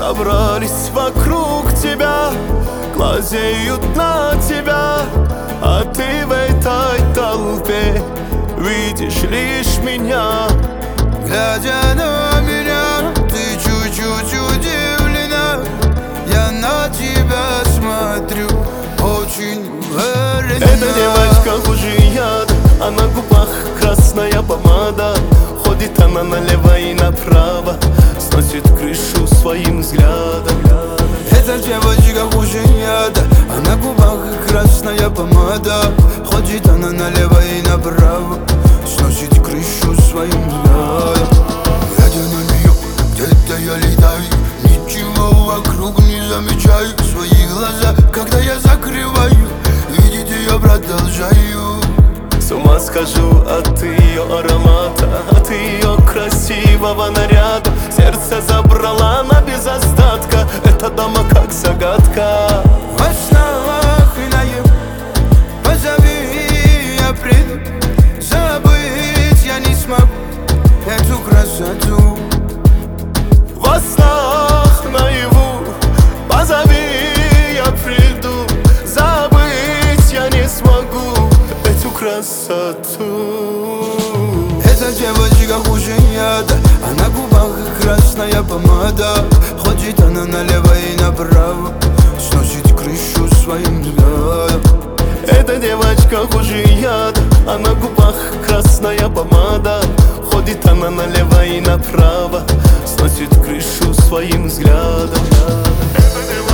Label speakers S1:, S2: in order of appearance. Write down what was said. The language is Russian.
S1: собрались вокруг тебя, глазеют на тебя, а ты в этой толпе видишь лишь меня.
S2: Глядя на меня, ты чуть-чуть удивлена. Я на тебя смотрю очень уверенно.
S1: Эта девочка хуже яда, а на губах красная помада. Ходит она налево и направо, сносит крышу своим взглядом.
S2: Эта девочка хуже яда, а на губах красная помада. Ходит она налево и направо, сносит крышу своим взглядом. Глядя на нее, где-то я летаю, ничего вокруг не замечаю. Свои глаза, когда я закрываю, видеть ее продолжаю.
S1: С ума схожу от ее аромата, от ее красивого наряда. Сердце забрала она без остатка, эта дама как загадка.
S2: Во снах и наяву позови, я приду. Забыть я не смогу эту красоту.
S1: Во снах наяву позови, я приду. Забыть я не смогу эту красоту.
S2: Эта девочка хуже яда, а на губах красная помада. Ходит она налево и направо, сносит крышу своим взглядом.
S1: Эта девочка хуже яда, а на губах красная помада. Ходит она налево и направо, сносит крышу своим взглядом.